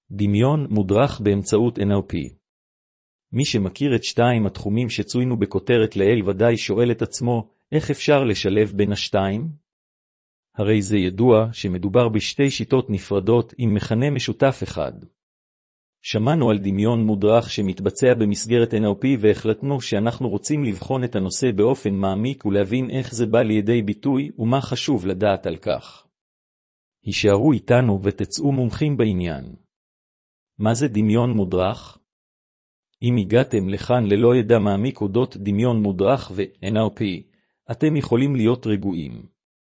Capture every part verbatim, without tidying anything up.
דמיון מודרך באמצעות אן אל פי. מי שמכיר את שתיים התחומים שצוינו בכותרת לעיל ודאי שואל את עצמו, איך אפשר לשלב בין השתיים? הרי זה ידוע שמדובר בשתי שיטות נפרדות עם מכנה משותף אחד. שמענו על דמיון מודרך שמתבצע במסגרת אן אל פי והחלטנו שאנחנו רוצים לבחון את הנושא באופן מעמיק ולהבין איך זה בא לידי ביטוי ומה חשוב לדעת על כך. הישארו איתנו ותצאו מומחים בעניין. מה זה דמיון מודרך? אם הגעתם לכאן ללא ידע מעמיק אודות דמיון מודרך ו-אן אל פי, אתם יכולים להיות רגועים.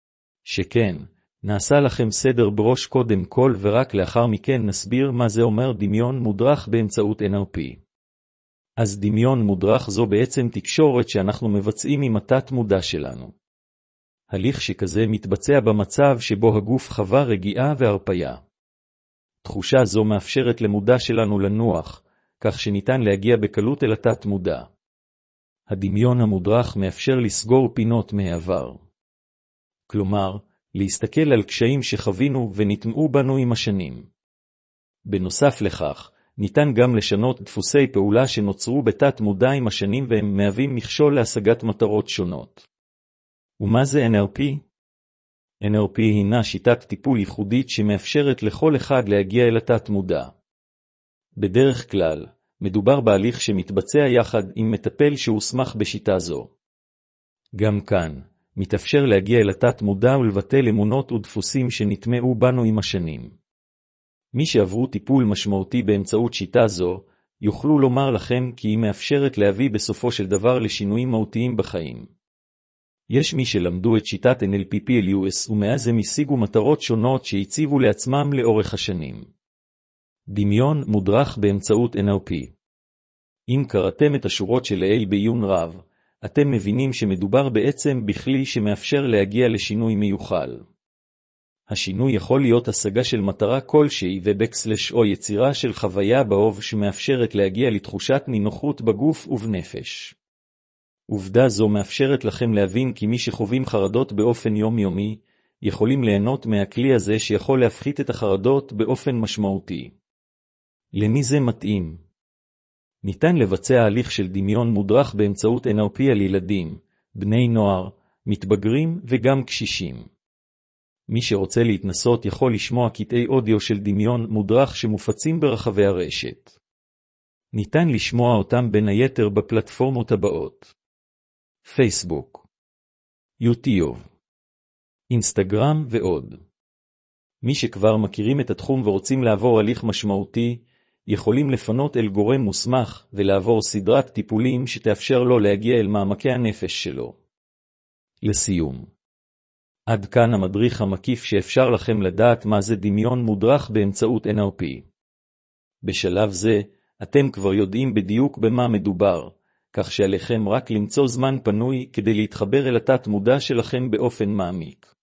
שכן, נעשה לכם סדר בראש קודם כל ורק לאחר מכן נסביר מה זה אומר דמיון מודרך באמצעות אן אל פי. אז דמיון מודרך זו בעצם תקשורת שאנחנו מבצעים עם התת מודע שלנו. הליך שכזה מתבצע במצב שבו הגוף חווה רגיעה והרפיה. תחושה זו מאפשרת למודע שלנו לנוח, כך שניתן להגיע בקלות אל התת מודע. הדמיון המודרך מאפשר לסגור פינות מהעבר. כלומר, להסתכל על קשיים שחווינו ונטמעו בנו עם השנים. בנוסף לכך, ניתן גם לשנות דפוסי פעולה שנוצרו בתת מודע עם השנים והם מהווים מכשול להשגת מטרות שונות. ומה זה אן אל פי? אן אל פי הינה שיטת טיפול ייחודית שמאפשרת לכל אחד להגיע אל התת מודע. בדרך כלל, מדובר בהליך שמתבצע יחד עם מטפל שהוסמך בשיטה זו. גם כאן, מתאפשר להגיע אל התת מודע ולבטל אמונות ודפוסים שנטמעו בנו עם השנים. מי שעברו טיפול משמעותי באמצעות שיטה זו, יוכלו לומר לכם כי היא מאפשרת להביא בסופו של דבר לשינויים מהותיים בחיים. יש מי שלמדו את שיטת אן אל פי פי אל יו אס ומאז הם השיגו מטרות שונות שהציבו לעצמם לאורך השנים. דמיון מודרך באמצעות אן אל פי. אם קראתם את השורות של לעיל בעיון רב, אתם מבינים שמדובר בעצם בכלי שמאפשר להגיע לשינוי מיוחל. השינוי יכול להיות השגה של מטרה כלשהי ובקסלש או יצירה של חוויה באוב שמאפשרת להגיע לתחושת נינוחות בגוף ובנפש. עובדה זו מאפשרת לכם להבין כי מי שחווים חרדות באופן יומיומי, יכולים ליהנות מהכלי הזה שיכול להפחית את החרדות באופן משמעותי. למי זה מתאים? ניתן לבצע הליך של דמיון מודרך באמצעות אן אל פי על ילדים, בני נוער, מתבגרים וגם קשישים. מי שרוצה להתנסות יכול לשמוע קטעי אודיו של דמיון מודרך שמופצים ברחבי הרשת. ניתן לשמוע אותם בין היתר בפלטפורמות הבאות: פייסבוק, יוטיוב, אינסטגרם ועוד. מי שכבר מכירים את התחום ורוצים לעבור הליך משמעותי, יכולים לפנות אל גורם מוסמך ולעבור סדרת טיפולים שתאפשר לו להגיע אל מעמקי הנפש שלו. לסיום, עד כאן המדריך המקיף שאפשר לכם לדעת מה זה דמיון מודרך באמצעות אן אל פי. בשלב זה, אתם כבר יודעים בדיוק במה מדובר, כך שעליכם רק למצוא זמן פנוי כדי להתחבר אל התת מודע שלכם באופן מעמיק.